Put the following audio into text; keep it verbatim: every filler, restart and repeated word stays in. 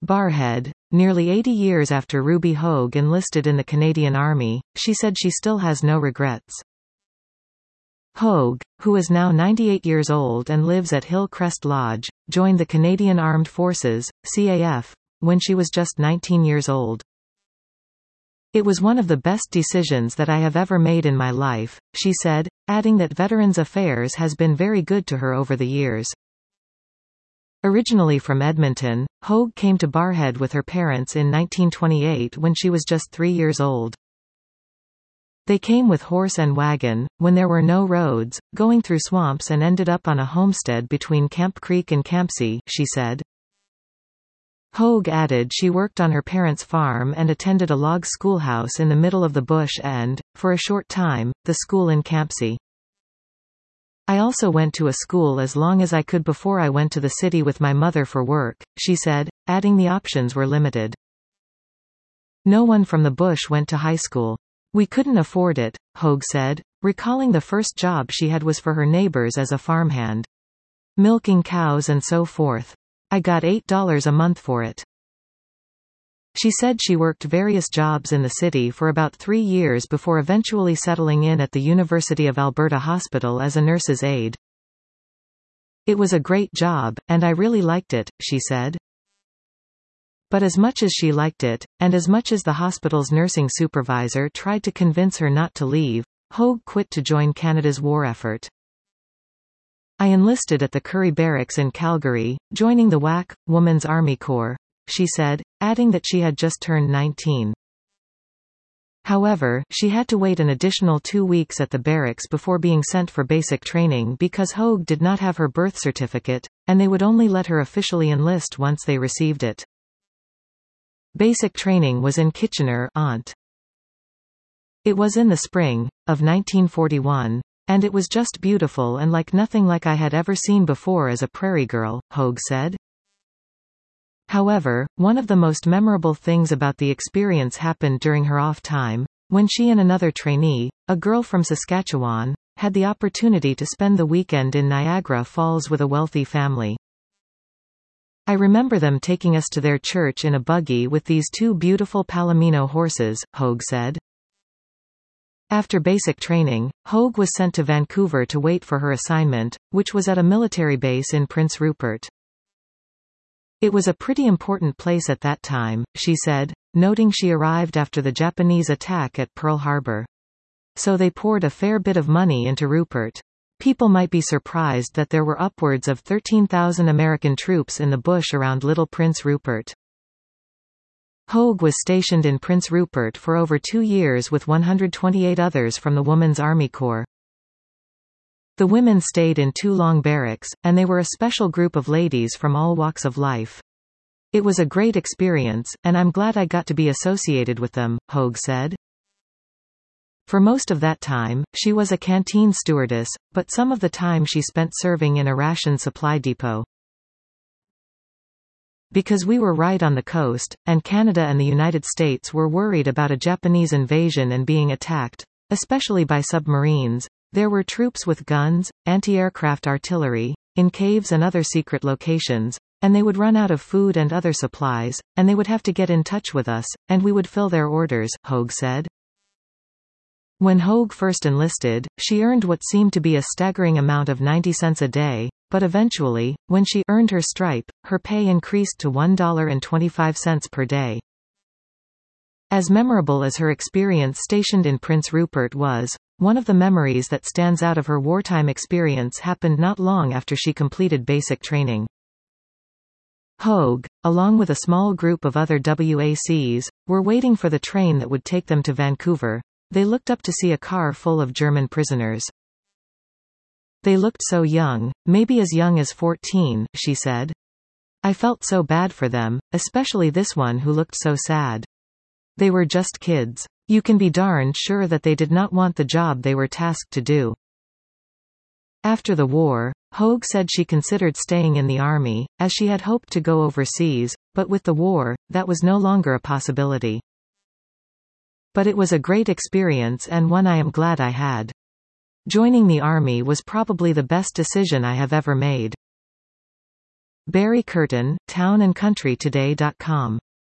Barrhead. Nearly eighty years after Ruby Hogue enlisted in the Canadian Army, she said she still has no regrets. Hogue, who is now ninety-eight years old and lives at Hillcrest Lodge, joined the Canadian Armed Forces, C A F, when she was just nineteen years old. "It was one of the best decisions that I have ever made in my life," she said, adding that Veterans Affairs has been very good to her over the years. Originally from Edmonton, Hogue came to Barrhead with her parents in nineteen twenty-eight when she was just three years old. They came with horse and wagon, when there were no roads, going through swamps, and ended up on a homestead between Camp Creek and Campsie, she said. Hogue added she worked on her parents' farm and attended a log schoolhouse in the middle of the bush and, for a short time, the school in Campsie. "I also went to a school as long as I could before I went to the city with my mother for work," she said, adding the options were limited. "No one from the bush went to high school. We couldn't afford it," Hogue said, recalling the first job she had was for her neighbors as a farmhand. "Milking cows and so forth. I got eight dollars a month for it." She said she worked various jobs in the city for about three years before eventually settling in at the University of Alberta Hospital as a nurse's aide. "It was a great job, and I really liked it," she said. But as much as she liked it, and as much as the hospital's nursing supervisor tried to convince her not to leave, Hogue quit to join Canada's war effort. "I enlisted at the Currie Barracks in Calgary, joining the W A C, Women's Army Corps," she said, adding that she had just turned nineteen. However, she had to wait an additional two weeks at the barracks before being sent for basic training because Hogue did not have her birth certificate, and they would only let her officially enlist once they received it. Basic training was in Kitchener, Ont. "It was in the spring of nineteen forty-one, and it was just beautiful and like nothing like I had ever seen before as a prairie girl," Hogue said. However, one of the most memorable things about the experience happened during her off time, when she and another trainee, a girl from Saskatchewan, had the opportunity to spend the weekend in Niagara Falls with a wealthy family. "I remember them taking us to their church in a buggy with these two beautiful Palomino horses," Hogue said. After basic training, Hogue was sent to Vancouver to wait for her assignment, which was at a military base in Prince Rupert. "It was a pretty important place at that time," she said, noting she arrived after the Japanese attack at Pearl Harbor. "So they poured a fair bit of money into Rupert. People might be surprised that there were upwards of thirteen thousand American troops in the bush around Little Prince Rupert." Hogue was stationed in Prince Rupert for over two years with one hundred twenty-eight others from the Women's Army Corps. The women stayed in two long barracks, and they were a special group of ladies from all walks of life. "It was a great experience, and I'm glad I got to be associated with them," Hogue said. For most of that time, she was a canteen stewardess, but some of the time she spent serving in a ration supply depot. "Because we were right on the coast, and Canada and the United States were worried about a Japanese invasion and being attacked, especially by submarines, there were troops with guns, anti-aircraft artillery, in caves and other secret locations, and they would run out of food and other supplies, and they would have to get in touch with us, and we would fill their orders," Hogue said. When Hogue first enlisted, she earned what seemed to be a staggering amount of ninety cents a day, but eventually, when she earned her stripe, her pay increased to one dollar and twenty-five cents per day. As memorable as her experience stationed in Prince Rupert was, one of the memories that stands out of her wartime experience happened not long after she completed basic training. Hogue, along with a small group of other W A Cs, were waiting for the train that would take them to Vancouver. They looked up to see a car full of German prisoners. "They looked so young, maybe as young as fourteen," she said. "I felt so bad for them, especially this one who looked so sad. They were just kids. You can be darned sure that they did not want the job they were tasked to do." After the war, Hogue said she considered staying in the army, as she had hoped to go overseas, but with the war, that was no longer a possibility. "But it was a great experience and one I am glad I had. Joining the army was probably the best decision I have ever made." Barry Curtin, town and country today dot com.